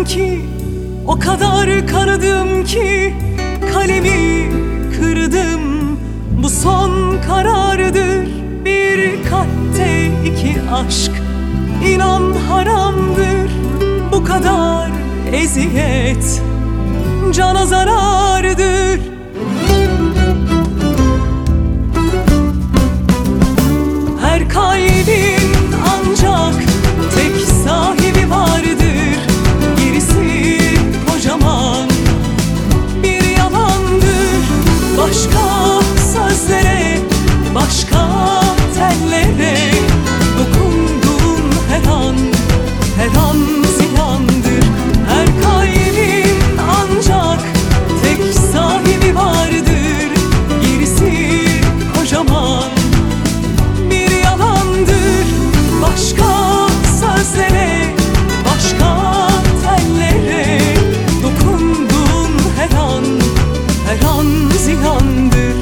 kanadım ki, o kadar kanadım ki kalemi kırdım. Bu son karardır, bir kalpte iki aşk. İnan haramdır bu kadar eziyet, cana zarardır. Her kalbin ancak tek sahibi vardır, gerisi kocaman bir yalandır. Başka sözlere, başka tellere dokunduğun her an, her an ziyandır. Her kalbin ancak tek sahibi vardır, gerisi kocaman bir yalandır. Başka sözlere, başka tellere dokunduğun her an, her an ziyandır.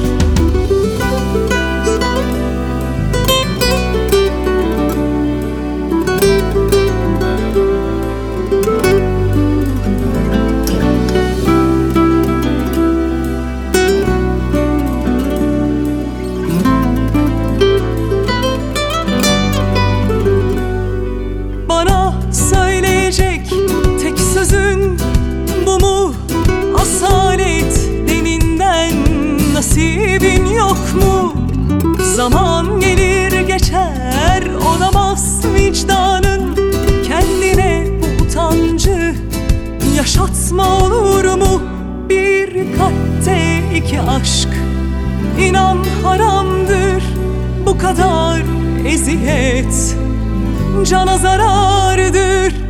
Bana söyleyecek tek sözün bu mu? Asalet deninden nasibin yok mu? Zaman gelir geçer, olamaz vicdanın. Kendine bu utancı yaşatma olur mu? Bir kalpte iki aşk, İnan haramdır bu kadar eziyet, cana zarardır.